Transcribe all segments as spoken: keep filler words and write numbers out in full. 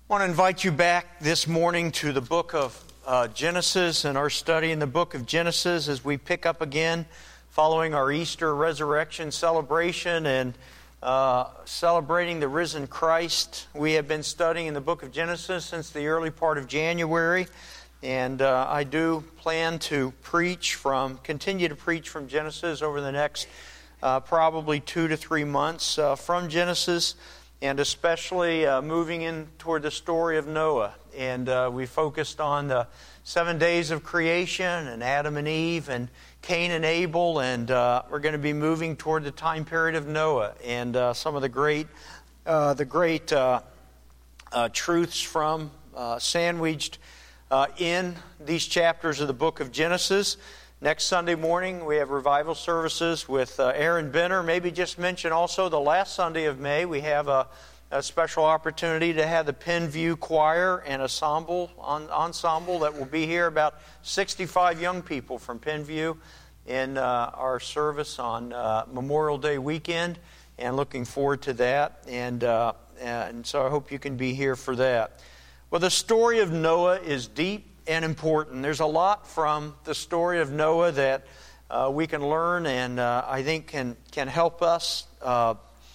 I want to invite you back this morning to the book of uh, Genesis and our study in the book of Genesis as we pick up again following our Easter resurrection celebration and uh, celebrating the risen Christ. We have been studying in the book of Genesis since the early part of January, and uh, I do plan to preach from, continue to preach from Genesis over the next uh, probably two to three months uh, from Genesis. And especially uh, moving in toward the story of Noah. And uh, we focused on the seven days of creation and Adam and Eve and Cain and Abel. And uh, we're going to be moving toward the time period of Noah and uh, some of the great, uh, the great uh, uh, truths from uh, sandwiched uh, in these chapters of the book of Genesis. Next Sunday morning, we have revival services with uh, Aaron Benner. Maybe just mention also the last Sunday of May, we have a, a special opportunity to have the Penview Choir and ensemble, on, ensemble that will be here. About sixty-five young people from Penview in uh, our service on uh, Memorial Day weekend, and looking forward to that. And, uh, and so I hope you can be here for that. Well, the story of Noah is deep and important. There's a lot from the story of Noah that uh, we can learn, and uh, I think can can help us uh,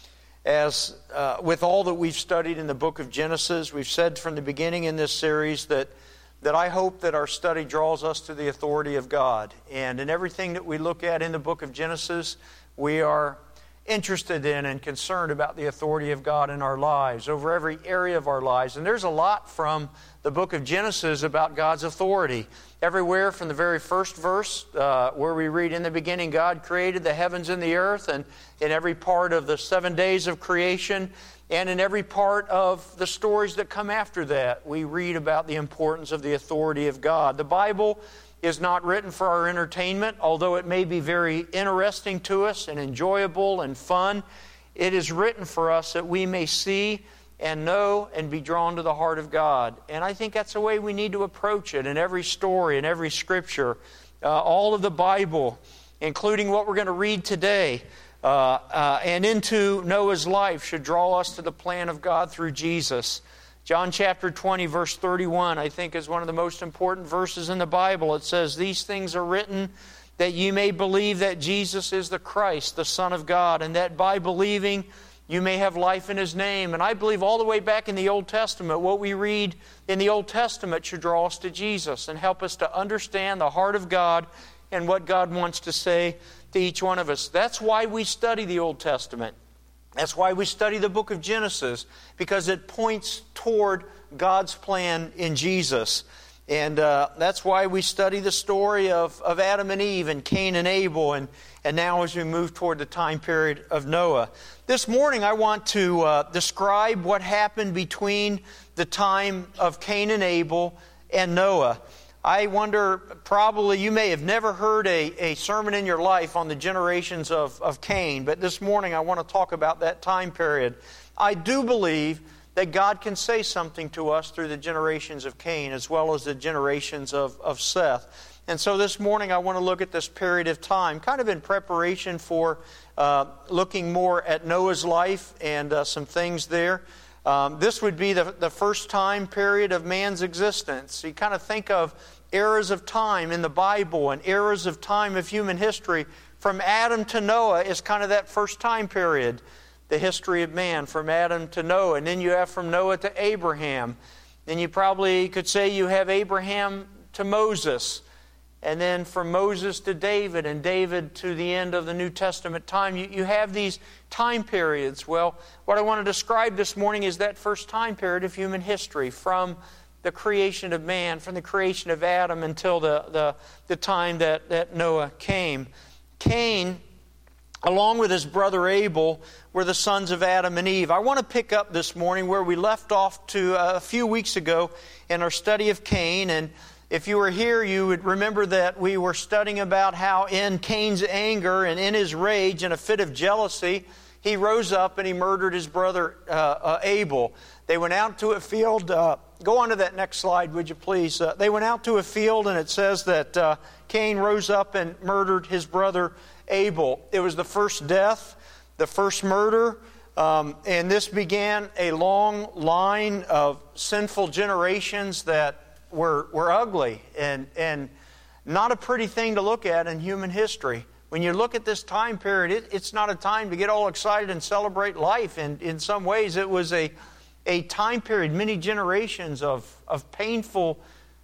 as uh, with all that we've studied in the book of Genesis. We've said from the beginning in this series that that I hope that our study draws us to the authority of God, and in everything that we look at in the book of Genesis, we are interested in and concerned about the authority of God in our lives, over every area of our lives. And there's a lot from the book of Genesis about God's authority. Everywhere from the very first verse, uh, where we read, "In the beginning God created the heavens and the earth," and in every part of the seven days of creation, and in every part of the stories that come after that, we read about the importance of the authority of God. The Bible is not written for our entertainment, although it may be very interesting to us and enjoyable and fun. It is written for us that we may see and know and be drawn to the heart of God. And I think that's the way we need to approach it in every story, in every scripture. Uh, all of the Bible, including what we're going to read today, uh, uh, and into Noah's life, should draw us to the plan of God through Jesus. John chapter twenty, verse thirty-one, I think is one of the most important verses in the Bible. It says, "These things are written that you may believe that Jesus is the Christ, the Son of God, and that by believing you may have life in His name." And I believe all the way back in the Old Testament, what we read in the Old Testament should draw us to Jesus and help us to understand the heart of God and what God wants to say to each one of us. That's why we study the Old Testament. That's why we study the book of Genesis, because it points toward God's plan in Jesus. And uh, that's why we study the story of, of Adam and Eve and Cain and Abel, and, and now as we move toward the time period of Noah. This morning I want to uh, describe what happened between the time of Cain and Abel and Noah. I wonder, probably you may have never heard a, a sermon in your life on the generations of, of Cain, but this morning I want to talk about that time period. I do believe that God can say something to us through the generations of Cain as well as the generations of, of Seth. And so this morning I want to look at this period of time, kind of in preparation for uh, looking more at Noah's life and uh, some things there. Um, this would be the, the first time period of man's existence. You kind of think of eras of time in the Bible and eras of time of human history. From Adam to Noah is kind of that first time period, the history of man, from Adam to Noah. And then you have from Noah to Abraham. Then you probably could say you have Abraham to Moses. And then from Moses to David, and David to the end of the New Testament time. You, you have these time periods. Well, what I want to describe this morning is that first time period of human history, from the creation of man, from the creation of Adam until the, the, the time that, that Noah came. Cain, along with his brother Abel, were the sons of Adam and Eve. I want to pick up this morning where we left off to uh, a few weeks ago in our study of Cain. And if you were here, you would remember that we were studying about how in Cain's anger and in his rage and a fit of jealousy, he rose up and he murdered his brother uh, uh, Abel. They went out to a field. Uh, go on to that next slide, would you please? Uh, they went out to a field, and it says that uh, Cain rose up and murdered his brother Abel. It was the first death, the first murder, Um, and this began a long line of sinful generations that were, were ugly and, and not a pretty thing to look at in human history. When you look at this time period, it, it's not a time to get all excited and celebrate life. And in some ways, it was a, a time period, many generations of, of painful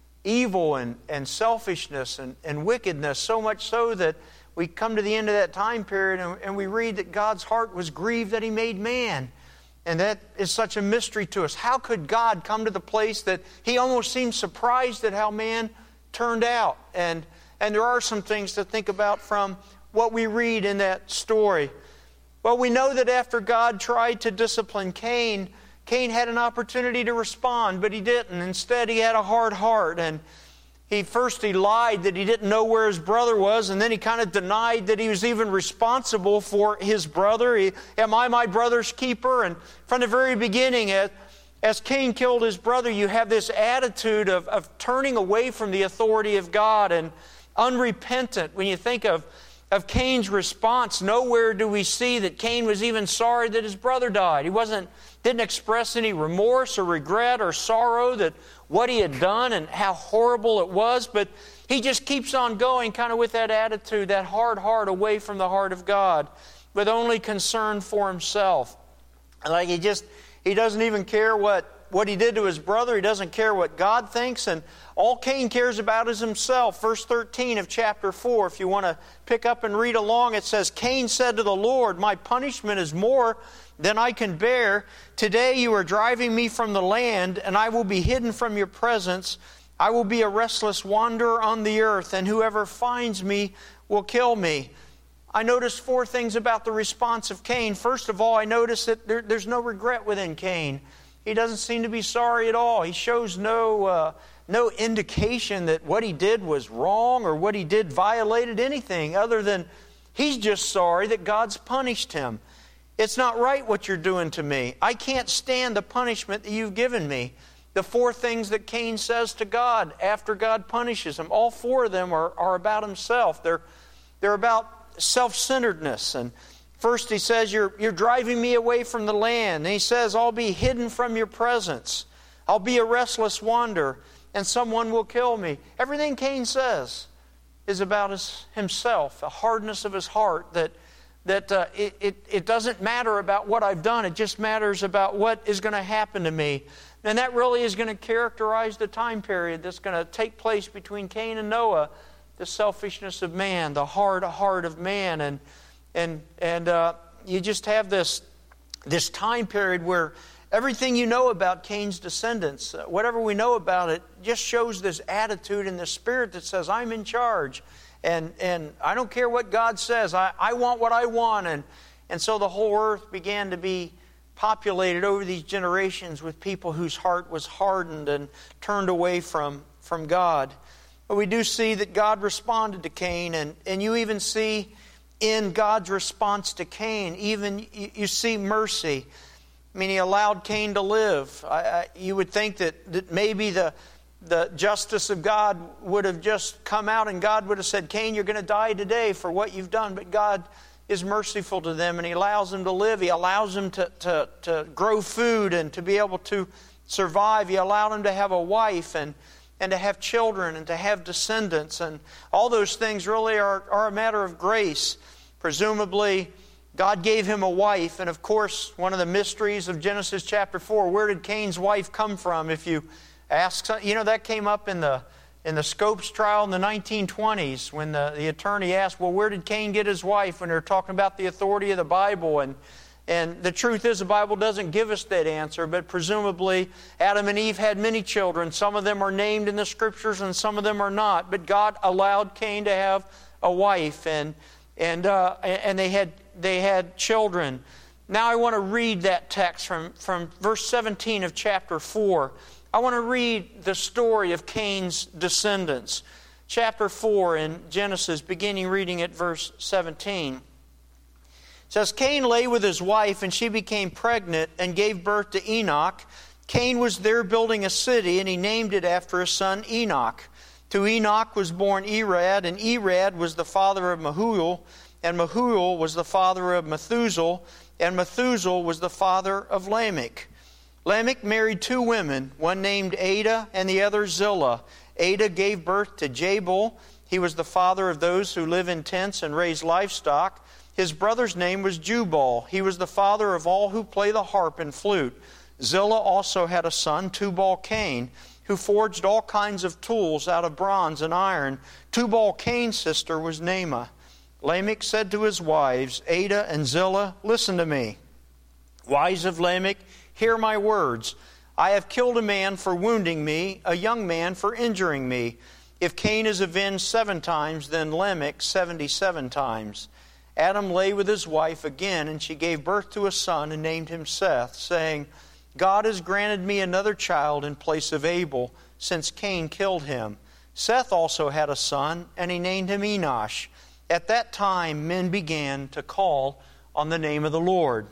evil and, and selfishness and, and wickedness, so much so that we come to the end of that time period and, and we read that God's heart was grieved that He made man. And that is such a mystery to us. How could God come to the place that He almost seemed surprised at how man turned out? And, and there are some things to think about from what we read in that story. Well, we know that after God tried to discipline Cain, Cain had an opportunity to respond, but he didn't. Instead, he had a hard heart. And he first he lied that he didn't know where his brother was, and then he kind of denied that he was even responsible for his brother. He, Am I my brother's keeper? And from the very beginning, as, as Cain killed his brother, you have this attitude of, of turning away from the authority of God and unrepentant. When you think of, of Cain's response, nowhere do we see that Cain was even sorry that his brother died. He wasn't didn't express any remorse or regret or sorrow that what he had done and how horrible it was, but he just keeps on going kind of with that attitude, that hard heart away from the heart of God, with only concern for himself. Like he just, he doesn't even care what, what he did to his brother. He doesn't care what God thinks, and all Cain cares about is himself. Verse thirteen of chapter four, if you want to pick up and read along, it says, Cain said to the Lord, my punishment is more than I can bear. Today you are driving me from the land, and I will be hidden from your presence. I will be a restless wanderer on the earth, and whoever finds me will kill me. I noticed four things about the response of Cain. First of all, I noticed that there, there's no regret within Cain. He doesn't seem to be sorry at all. He shows no, uh, no indication that what he did was wrong or what he did violated anything other than he's just sorry that God's punished him. It's not right what you're doing to me. I can't stand the punishment that you've given me. The four things that Cain says to God after God punishes him, all four of them are, are about himself. They're, they're about self-centeredness. And first he says, you're, you're driving me away from the land. And he says, I'll be hidden from your presence. I'll be a restless wanderer, and someone will kill me. Everything Cain says is about his, himself, a hardness of his heart that That uh, it, it, it doesn't matter about what I've done. It just matters about what is going to happen to me. And that really is going to characterize the time period that's going to take place between Cain and Noah. The selfishness of man, the hard heart of man. And and and uh, you just have this, this time period where everything you know about Cain's descendants, uh, whatever we know about it, just shows this attitude and this spirit that says, I'm in charge. And and I don't care what God says. I, I want what I want. And, and so the whole earth began to be populated over these generations with people whose heart was hardened and turned away from, from God. But we do see that God responded to Cain. And, and you even see in God's response to Cain, even you, you see mercy. I mean, He allowed Cain to live. I, I, you would think that, that maybe the... the justice of God would have just come out and God would have said, Cain, you're going to die today for what you've done. But God is merciful to them and He allows them to live. He allows them to, to, to grow food and to be able to survive. He allowed them to have a wife and, and to have children and to have descendants. And all those things really are, are a matter of grace. Presumably, God gave him a wife. And of course, one of the mysteries of Genesis chapter four, where did Cain's wife come from? If you Ask, you know, that came up in the in the Scopes trial in the nineteen twenties when the, the attorney asked, well, where did Cain get his wife? When they're talking about the authority of the Bible. And, and the truth is the Bible doesn't give us that answer, but presumably Adam and Eve had many children. Some of them are named in the Scriptures and some of them are not. But God allowed Cain to have a wife and and uh, and they had they had children. Now I want to read that text from, from verse seventeen of chapter four. I want to read the story of Cain's descendants. Chapter four in Genesis, beginning reading at verse seventeen. It says, Cain lay with his wife, and she became pregnant and gave birth to Enoch. Cain was there building a city, and he named it after his son Enoch. To Enoch was born Irad, and Irad was the father of Mahuel, and Mahuel was the father of Methuselah, and Methuselah was the father of Lamech. Lamech married two women, one named Adah and the other Zillah. Adah gave birth to Jabal. He was the father of those who live in tents and raise livestock. His brother's name was Jubal. He was the father of all who play the harp and flute. Zillah also had a son, Tubal-Cain, who forged all kinds of tools out of bronze and iron. Tubal-Cain's sister was Naamah. Lamech said to his wives, Adah and Zillah, listen to me. Wives of Lamech, hear my words. I have killed a man for wounding me, a young man for injuring me. If Cain is avenged seven times, then Lamech seventy-seven times. Adam lay with his wife again, and she gave birth to a son and named him Seth, saying, God has granted me another child in place of Abel, since Cain killed him. Seth also had a son, and he named him Enosh. At that time, men began to call on the name of the Lord.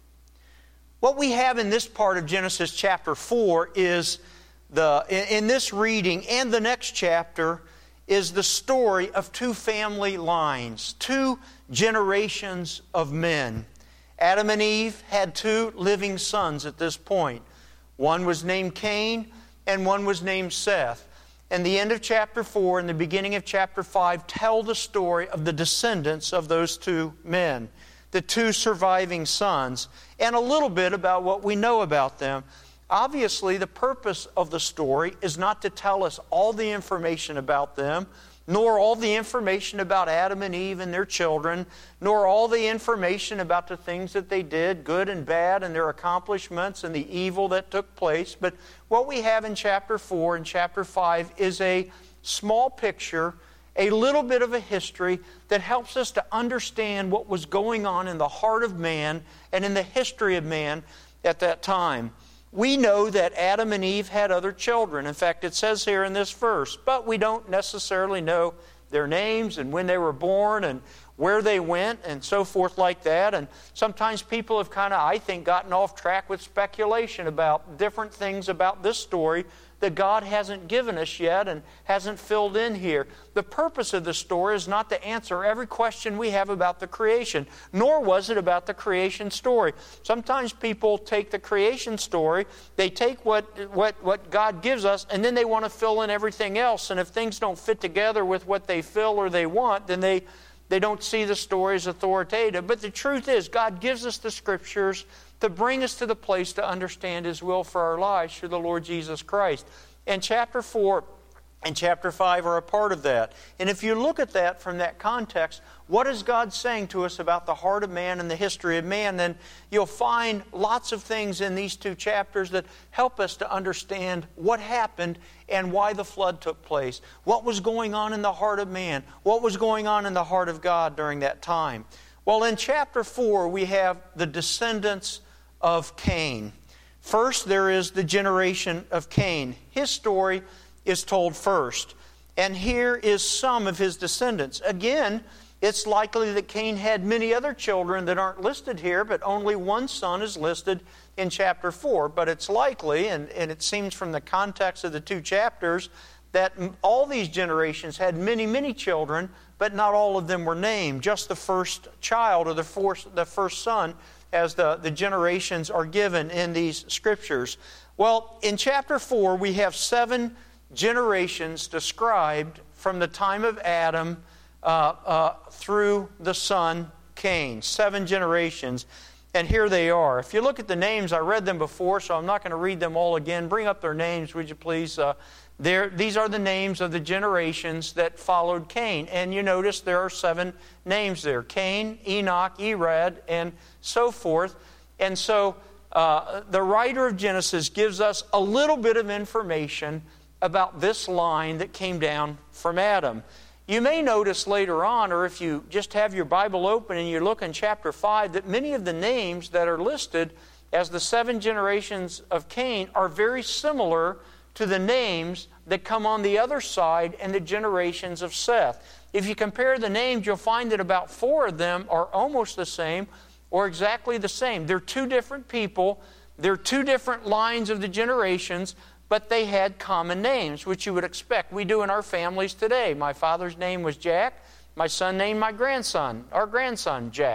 What we have in this part of Genesis chapter four is, the in this reading and the next chapter, is the story of two family lines, two generations of men. Adam and Eve had two living sons at this point. One was named Cain and one was named Seth. And the end of chapter four and the beginning of chapter five tell the story of the descendants of those two men, the two surviving sons, and a little bit about what we know about them. Obviously, the purpose of the story is not to tell us all the information about them, nor all the information about Adam and Eve and their children, nor all the information about the things that they did, good and bad, and their accomplishments and the evil that took place. But what we have in chapter four and chapter five is a small picture, a little bit of a history that helps us to understand what was going on in the heart of man and in the history of man at that time. We know that Adam and Eve had other children. In fact, it says here in this verse, but we don't necessarily know their names and when they were born and where they went and so forth like that. And sometimes people have kind of, I think, gotten off track with speculation about different things about this story that God hasn't given us yet and hasn't filled in here. The purpose of the story is not to answer every question we have about the creation, nor was it about the creation story. Sometimes people take the creation story, they take what, what, what God gives us, and then they want to fill in everything else. And if things don't fit together with what they feel or they want, then they, they don't see the story as authoritative. But the truth is, God gives us the Scriptures to bring us to the place to understand His will for our lives through the Lord Jesus Christ. And chapter four and chapter five are a part of that. And if you look at that from that context, what is God saying to us about the heart of man and the history of man, then you'll find lots of things in these two chapters that help us to understand what happened and why the flood took place. What was going on in the heart of man? What was going on in the heart of God during that time? Well, in chapter four, we have the descendants of Cain. First, there is the generation of Cain. His story is told first. And here is some of his descendants. Again, it's likely that Cain had many other children that aren't listed here, but only one son is listed in chapter four. But it's likely, and, and it seems from the context of the two chapters, that all these generations had many, many children, but not all of them were named. Just the first child or the first, the first son, as the, the generations are given in these Scriptures. Well, in chapter four, we have seven generations described from the time of Adam uh, uh, through the son Cain. Seven generations. And here they are. If you look at the names, I read them before, so I'm not going to read them all again. Bring up their names, would you please? Uh, there, these are the names of the generations that followed Cain. And you notice there are seven names there. Cain, Enoch, Irad, and so forth. And so uh, the writer of Genesis gives us a little bit of information about this line that came down from Adam. You may notice later on, or if you just have your Bible open and you look in chapter five, that many of the names that are listed as the seven generations of Cain are very similar to the names that come on the other side and the generations of Seth. If you compare the names, you'll find that about four of them are almost the same or exactly the same. They're two different people. They're two different lines of the generations, but they had common names, which you would expect. We do in our families today. My father's name was Jack. My son named my grandson, our grandson, Jack.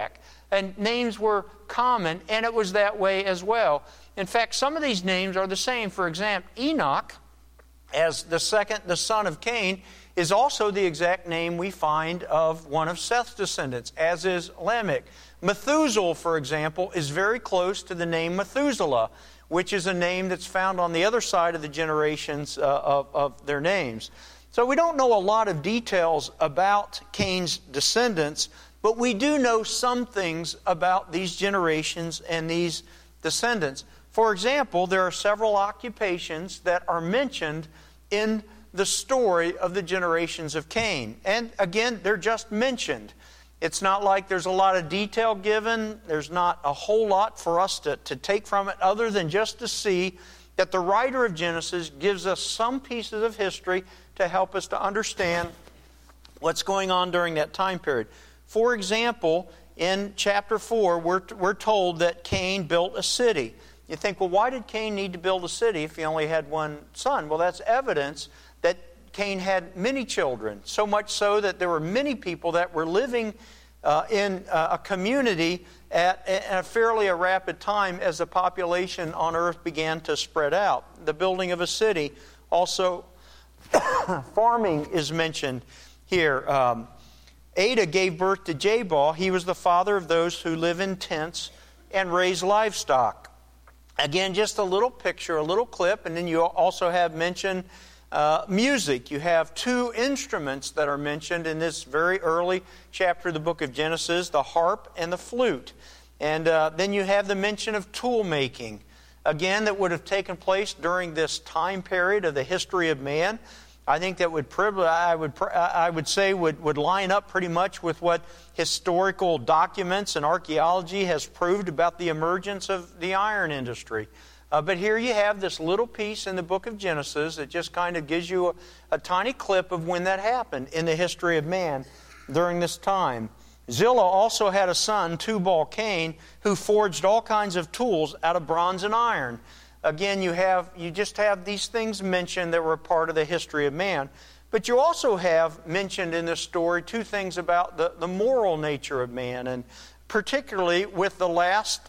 and names were common, and it was that way as well. In fact, some of these names are the same. For example, Enoch, as the second, the son of Cain, is also the exact name we find of one of Seth's descendants, as is Lamech. Methuselah, for example, is very close to the name Methuselah, which is a name that's found on the other side of the generations uh, of, of their names. So we don't know a lot of details about Cain's descendants, but we do know some things about these generations and these descendants. For example, there are several occupations that are mentioned in the story of the generations of Cain. And again, they're just mentioned. It's not like there's a lot of detail given. There's not a whole lot for us to, to take from it other than just to see that the writer of Genesis gives us some pieces of history to help us to understand what's going on during that time period. For example, in chapter four, we're, we're told that Cain built a city. You think, well, why did Cain need to build a city if he only had one son? Well, that's evidence that Cain had many children, so much so that there were many people that were living uh, in uh, a community at, at a fairly a rapid time as the population on earth began to spread out. The building of a city. Also, farming is mentioned here. Um, Adah gave birth to Jabal. He was the father of those who live in tents and raise livestock. Again, just a little picture, a little clip, and then you also have mentioned uh, music. You have two instruments that are mentioned in this very early chapter of the book of Genesis, the harp and the flute. And uh, then you have the mention of tool making. Again, that would have taken place during this time period of the history of man. I think that would I would I would say would, would line up pretty much with what historical documents and archaeology has proved about the emergence of the iron industry. Uh, but here you have this little piece in the book of Genesis that just kind of gives you a, a tiny clip of when that happened in the history of man during this time. Zillah also had a son, Tubal-Cain, who forged all kinds of tools out of bronze and iron. Again, you have you just have these things mentioned that were part of the history of man. But you also have mentioned in this story two things about the, the moral nature of man, and particularly with the last,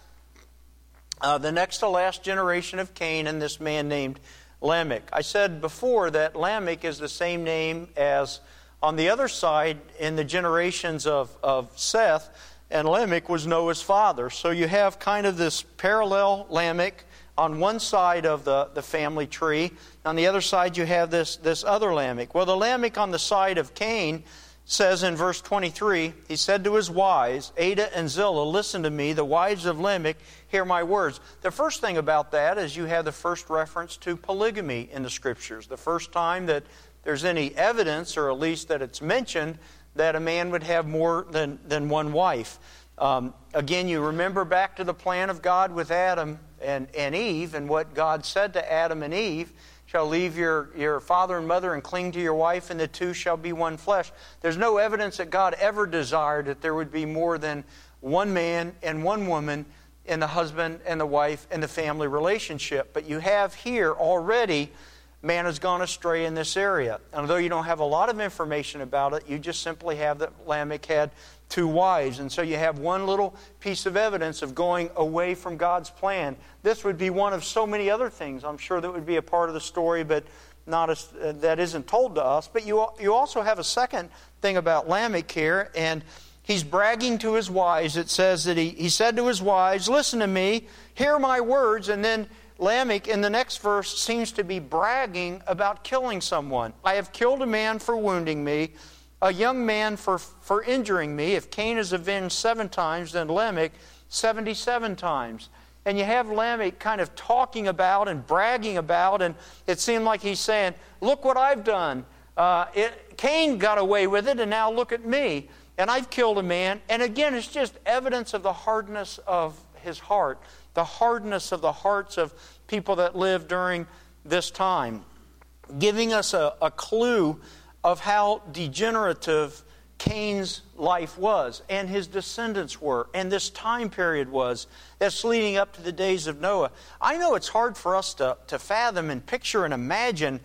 uh, the next to last generation of Cain and this man named Lamech. I said before that Lamech is the same name as on the other side in the generations of, of Seth, and Lamech was Noah's father. So you have kind of this parallel Lamech on one side of the, the family tree. On the other side you have this, this other Lamech. Well, the Lamech on the side of Cain says in verse twenty-three, he said to his wives, Adah and Zillah, listen to me, the wives of Lamech, hear my words. The first thing about that is you have the first reference to polygamy in the Scriptures. The first time that there's any evidence, or at least that it's mentioned, that a man would have more than, than one wife. Um, again, you remember back to the plan of God with Adam and, and Eve, and what God said to Adam and Eve, shall leave your, your father and mother and cling to your wife, and the two shall be one flesh. There's no evidence that God ever desired that there would be more than one man and one woman in the husband and the wife and the family relationship. But you have here already man has gone astray in this area. And although you don't have a lot of information about it, you just simply have that Lamech had two wives. And so you have one little piece of evidence of going away from God's plan. This would be one of so many other things, I'm sure, that would be a part of the story, but not as, uh, that isn't told to us. But you, you also have a second thing about Lamech here, and he's bragging to his wives. It says that he, he said to his wives, listen to me, hear my words, and then Lamech, in the next verse, seems to be bragging about killing someone. I have killed a man for wounding me, a young man for, for injuring me. If Cain is avenged seven times, then Lamech seventy-seven times. And you have Lamech kind of talking about and bragging about, and it seemed like he's saying, look what I've done. Uh, it, Cain got away with it, and now look at me. And I've killed a man. And again, it's just evidence of the hardness of his heart. The hardness of the hearts of people that lived during this time, giving us a, a clue of how degenerative Cain's life was, and his descendants were, and this time period was that's leading up to the days of Noah. I know it's hard for us to, to fathom and picture and imagine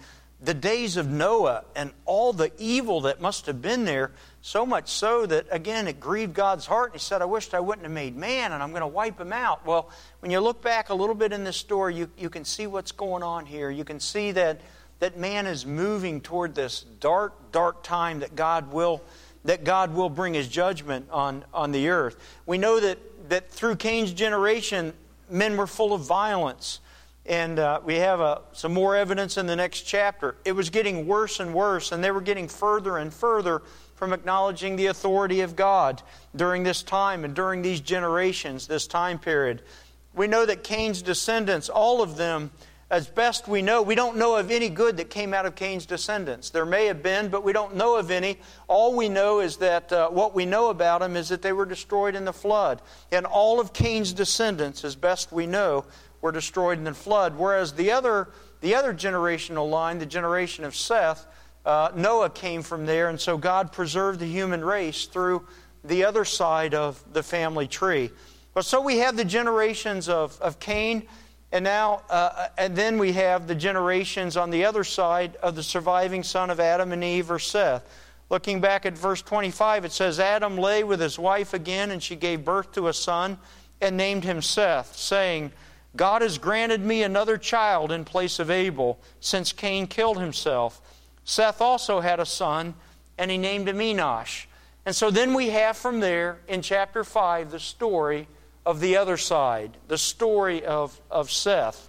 the days of Noah and all the evil that must have been there, so much so that, again, it grieved God's heart. And He said, I wished I wouldn't have made man, and I'm going to wipe him out. Well, when you look back a little bit in this story, you, you can see what's going on here. You can see that, that man is moving toward this dark, dark time that God will that God will bring His judgment on, on the earth. We know that, that through Cain's generation, men were full of violence. And uh, we have uh, some more evidence in the next chapter. It was getting worse and worse, and they were getting further and further from acknowledging the authority of God during this time and during these generations, this time period. We know that Cain's descendants, all of them, as best we know, we don't know of any good that came out of Cain's descendants. There may have been, but we don't know of any. All we know is that uh, what we know about them is that they were destroyed in the flood. And all of Cain's descendants, as best we know, were destroyed in the flood. Whereas the other, the other generational line, the generation of Seth, uh, Noah came from there. And so God preserved the human race through the other side of the family tree. But so we have the generations of, of Cain. And now, uh, and then we have the generations on the other side of the surviving son of Adam and Eve, or Seth. Looking back at verse twenty-five, it says, Adam lay with his wife again, and she gave birth to a son, and named him Seth, saying, God has granted me another child in place of Abel, since Cain killed himself. Seth also had a son, and he named him Enosh. And so then we have from there, in chapter five, the story of the other side, the story of, of Seth,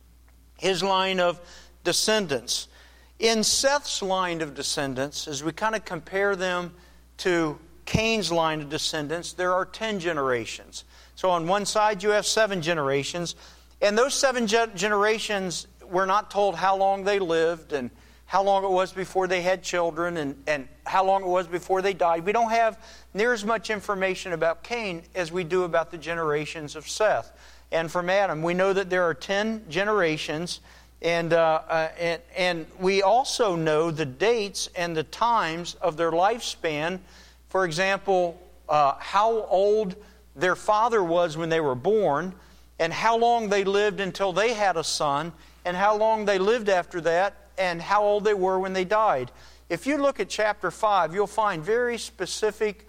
his line of descendants. In Seth's line of descendants, as we kind of compare them to Cain's line of descendants, there are ten generations. So on one side you have seven generations, and those seven ge- generations, we're not told how long they lived and how long it was before they had children and, and how long it was before they died. We don't have near as much information about Cain as we do about the generations of Seth. And from Adam, we know that there are ten generations, and, uh, uh, and, and we also know the dates and the times of their lifespan. For example, uh, how old their father was when they were born, and how long they lived until they had a son, and how long they lived after that, and how old they were when they died. If you look at chapter five, you'll find very specific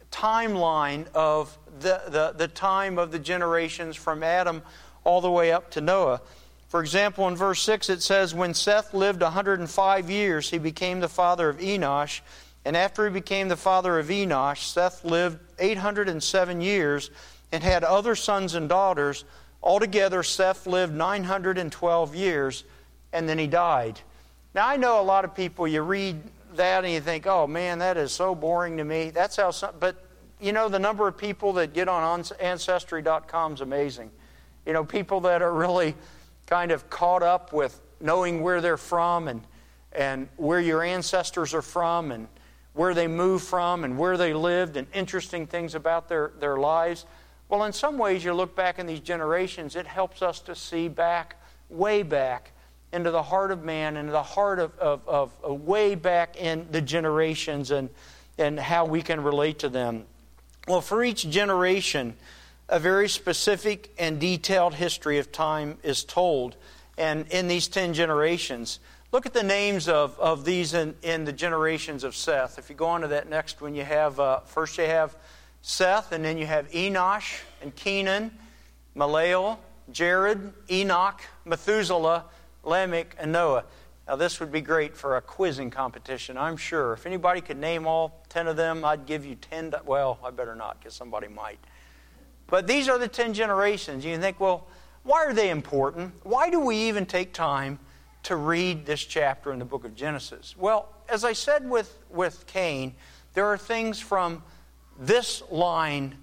timeline of the, the, the time of the generations from Adam all the way up to Noah. For example, in verse six it says, when Seth lived one hundred five years, he became the father of Enosh. And after he became the father of Enosh, Seth lived eight hundred seven years and had other sons and daughters. Altogether, Seth lived nine hundred twelve years, and then he died. Now, I know a lot of people, you read that and you think, oh man, that is so boring to me. That's how some, but you know, the number of people that get on Ancestry dot com is amazing. You know, people that are really kind of caught up with knowing where they're from and, and where your ancestors are from and where they moved from and where they lived and interesting things about their, their lives. Well, in some ways, you look back in these generations, it helps us to see back, way back, into the heart of man, into the heart of, of, of, of way back in the generations and, and how we can relate to them. Well, for each generation, a very specific and detailed history of time is told. And in these ten generations, look at the names of, of these in, in the generations of Seth. If you go on to that next one, you have, uh, first you have Seth, and then you have Enosh and Kenan, Maleel, Jared, Enoch, Methuselah, Lamech, and Noah. Now this would be great for a quizzing competition, I'm sure. If anybody could name all ten of them, I'd give you ten. Well, I better not, because somebody might. But these are the ten generations. You think, well, why are they important? Why do we even take time to read this chapter in the book of Genesis? Well, as I said with, with Cain, there are things from this line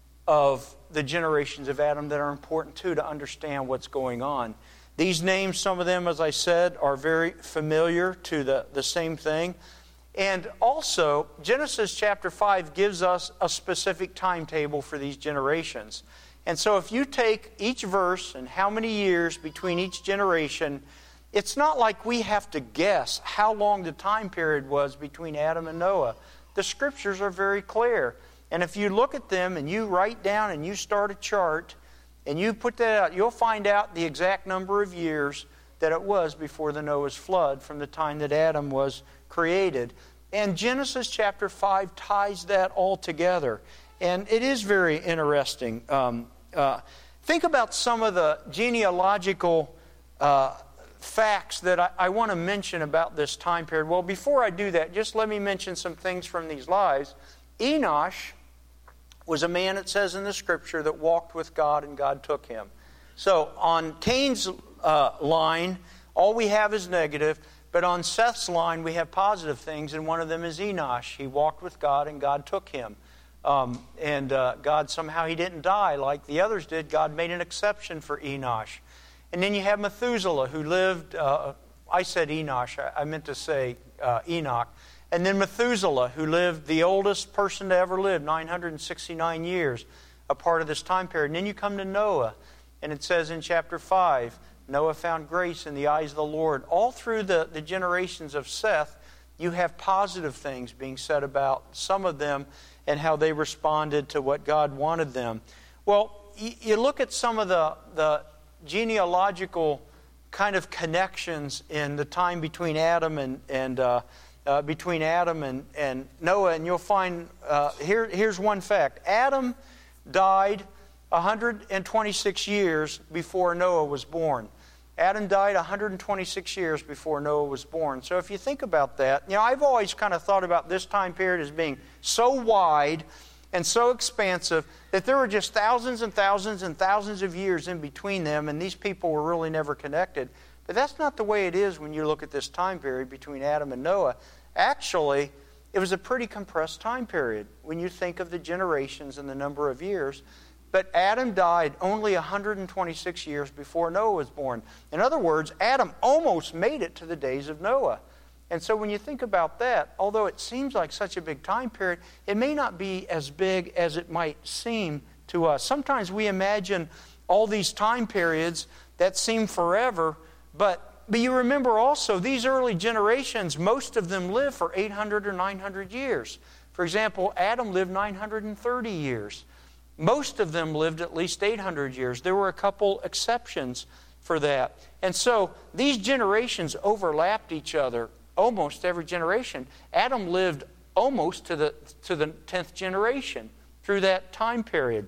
of the generations of Adam that are important too to understand what's going on. These names, some of them, as I said, are very familiar to the, the same thing. And also, Genesis chapter five gives us a specific timetable for these generations. And so if you take each verse and how many years between each generation, it's not like we have to guess how long the time period was between Adam and Noah. The Scriptures are very clear. And if you look at them and you write down and you start a chart and you put that out, you'll find out the exact number of years that it was before the Noah's flood, from the time that Adam was created. And Genesis chapter five ties that all together. And it is very interesting. Um, uh, think about some of the genealogical uh, facts that I, I want to mention about this time period. Well, before I do that, just let me mention some things from these lives. Enosh was a man, it says in the Scripture, that walked with God and God took him. So on Cain's uh, line, all we have is negative, but on Seth's line we have positive things, and one of them is Enosh. He walked with God and God took him. Um, and uh, God, somehow he didn't die like the others did. God made an exception for Enosh. And then you have Methuselah, who lived, uh, I said Enosh, I, I meant to say uh, Enoch. And then Methuselah, who lived, the oldest person to ever live, nine hundred sixty-nine years, a part of this time period. And then you come to Noah, and it says in chapter five, Noah found grace in the eyes of the Lord. All through the, the generations of Seth, you have positive things being said about some of them and how they responded to what God wanted them. Well, you, you look at some of the, the genealogical kind of connections in the time between Adam and, and uh, uh, between Adam and, and Noah, and you'll find, uh, here, here's one fact. Adam died one hundred twenty-six years before Noah was born. Adam died one hundred twenty-six years before Noah was born. So if you think about that, you know, I've always kind of thought about this time period as being so wide and so expansive that there were just thousands and thousands and thousands of years in between them, and these people were really never connected. But that's not the way it is when you look at this time period between Adam and Noah. Actually, it was a pretty compressed time period when you think of the generations and the number of years. But Adam died only one hundred twenty-six years before Noah was born. In other words, Adam almost made it to the days of Noah. And so when you think about that, although it seems like such a big time period, it may not be as big as it might seem to us. Sometimes we imagine all these time periods that seem forever, but, but you remember also these early generations, most of them lived for eight hundred or nine hundred years. For example, Adam lived nine hundred thirty years. Most of them lived at least eight hundred years. There were a couple exceptions for that. And so these generations overlapped each other almost every generation. Adam lived almost to the, to the tenth generation through that time period.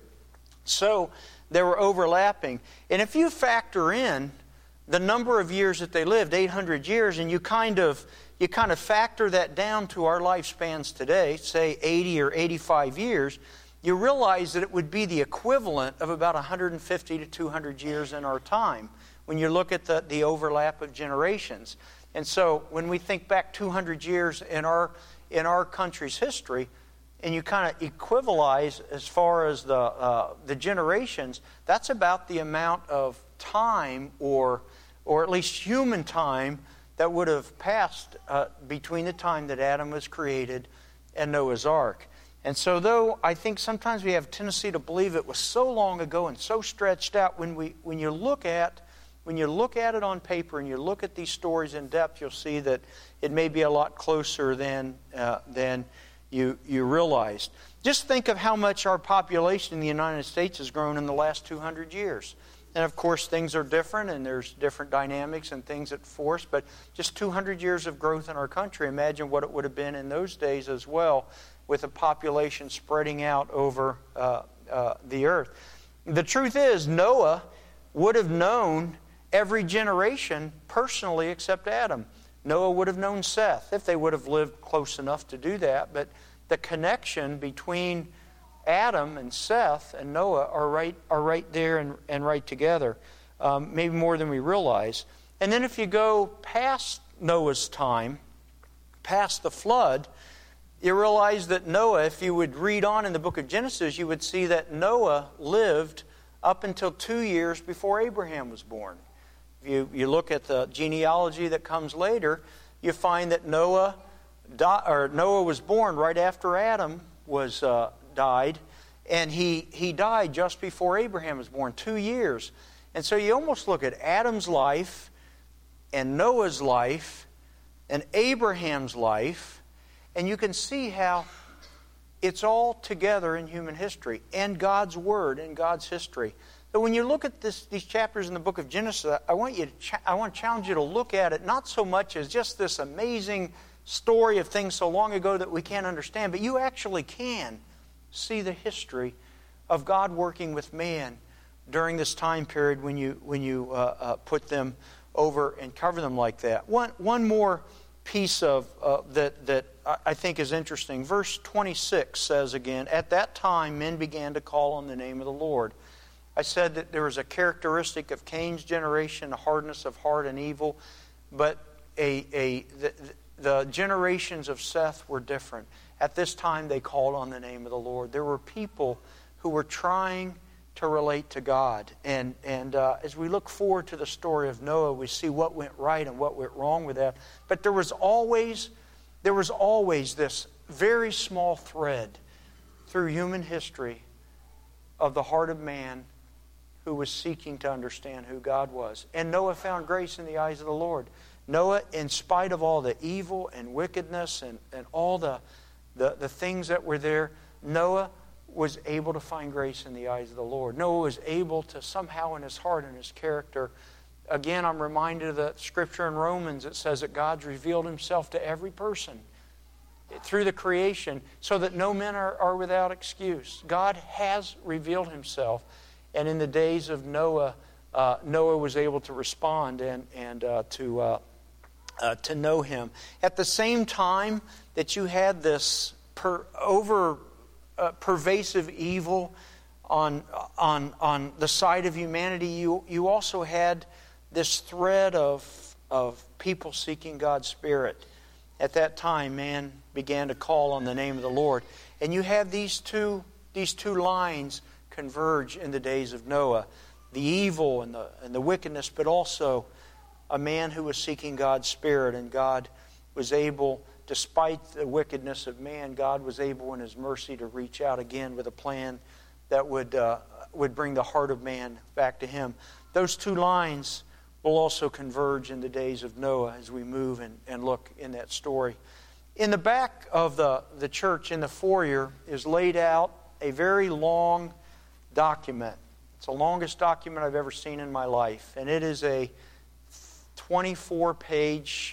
So they were overlapping. And if you factor in the number of years that they lived, eight hundred years, and you kind of you kind of factor that down to our lifespans today, say eighty or eighty-five years, you realize that it would be the equivalent of about one hundred fifty to two hundred years in our time when you look at the, the overlap of generations. And so when we think back two hundred years in our in our country's history, and you kind of equivalize as far as the uh, the generations, that's about the amount of time, or or at least human time, that would have passed uh, between the time that Adam was created and Noah's Ark. And so though I think sometimes we have a tendency to believe it was so long ago and so stretched out, when we when you look at when you look at it on paper and you look at these stories in depth, you'll see that it may be a lot closer than uh, than you you realized. Just think of how much our population in the United States has grown in the last two hundred years. And of course things are different, and there's different dynamics and things at force, but just two hundred years of growth in our country, imagine what it would have been in those days as well, with a population spreading out over uh, uh, the earth. The truth is, Noah would have known every generation personally except Adam. Noah would have known Seth, if they would have lived close enough to do that. But the connection between Adam and Seth and Noah are right are right there and, and right together, um, maybe more than we realize. And then if you go past Noah's time, past the flood, you realize that Noah, if you would read on in the book of Genesis, you would see that Noah lived up until two years before Abraham was born. If you, you look at the genealogy that comes later, you find that Noah di- or Noah was born right after Adam was uh, died, and he, he died just before Abraham was born, two years. And so you almost look at Adam's life and Noah's life and Abraham's life, and you can see how it's all together in human history and God's Word and God's history. But when you look at this, these chapters in the book of Genesis, I want you to cha- I want to challenge you to look at it not so much as just this amazing story of things so long ago that we can't understand, but you actually can see the history of God working with man during this time period when you when you uh, uh, put them over and cover them like that. One one more piece of uh, that that I think is interesting. Verse twenty-six says again, "At that time men began to call on the name of the Lord." I said that there was a characteristic of Cain's generation, a hardness of heart and evil, but a a the, the generations of Seth were different. At this time they called on the name of the Lord. There were people who were trying to relate to God. And and uh, as we look forward to the story of Noah, we see what went right and what went wrong with that. But there was always there was always this very small thread through human history of the heart of man who was seeking to understand who God was. And Noah found grace in the eyes of the Lord. Noah, in spite of all the evil and wickedness and, and all the, the, the things that were there, Noah was able to find grace in the eyes of the Lord. Noah was able to somehow in his heart and his character. Again, I'm reminded of the scripture in Romans that says that God's revealed Himself to every person through the creation so that no men are, are without excuse. God has revealed Himself. And in the days of Noah, uh, Noah was able to respond and, and uh, to, uh, uh, to know Him. At the same time that you had this per, over... Uh, pervasive evil on on on the side of humanity, you you also had this thread of of people seeking God's Spirit. At that time, man began to call on the name of the Lord, and you had these two these two lines converge in the days of Noah: the evil and the and the wickedness, but also a man who was seeking God's Spirit, and God was able. Despite the wickedness of man, God was able in His mercy to reach out again with a plan that would uh, would bring the heart of man back to Him. Those two lines will also converge in the days of Noah as we move and, and look in that story. In the back of the, the church, in the foyer, is laid out a very long document. It's the longest document I've ever seen in my life, and it is a twenty-four page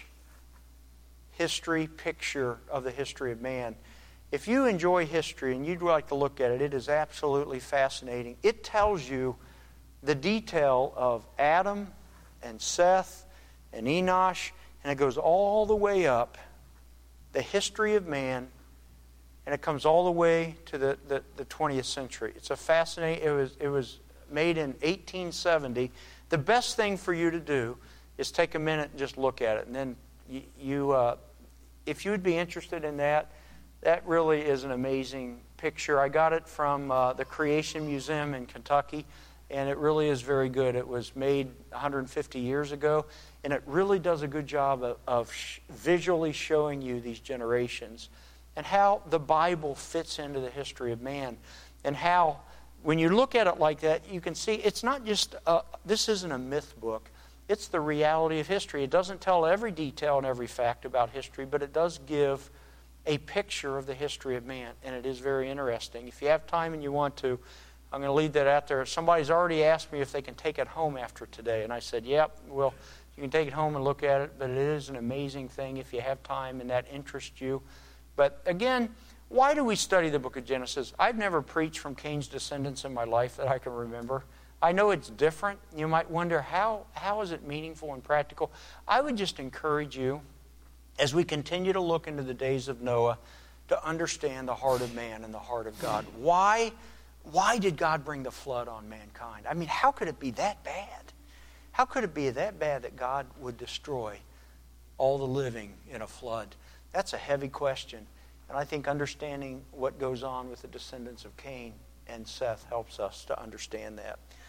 history picture of the history of man. If you enjoy history and you'd like to look at it, it is absolutely fascinating. It tells you the detail of Adam and Seth and Enosh, and it goes all the way up the history of man, and it comes all the way to the, the, the twentieth century. It's a fascinating, it was, it was made in eighteen seventy. The best thing for you to do is take a minute and just look at it, and then You, you uh, if you'd be interested in that, that really is an amazing picture. I got it from uh, the Creation Museum in Kentucky, and it really is very good. It was made one hundred fifty years ago, and it really does a good job of, of sh- visually showing you these generations and how the Bible fits into the history of man, and how when you look at it like that, you can see it's not just, a, this isn't a myth book. It's the reality of history. It doesn't tell every detail and every fact about history, but it does give a picture of the history of man, and it is very interesting. If you have time and you want to, I'm going to leave that out there. Somebody's already asked me if they can take it home after today, and I said, yep, well, you can take it home and look at it, but it is an amazing thing if you have time and that interests you. But again, why do we study the book of Genesis? I've never preached from Cain's descendants in my life that I can remember. I know it's different. You might wonder, how, how is it meaningful and practical? I would just encourage you, as we continue to look into the days of Noah, to understand the heart of man and the heart of God. Why, why did God bring the flood on mankind? I mean, how could it be that bad? How could it be that bad that God would destroy all the living in a flood? That's a heavy question. And I think understanding what goes on with the descendants of Cain and Seth helps us to understand that.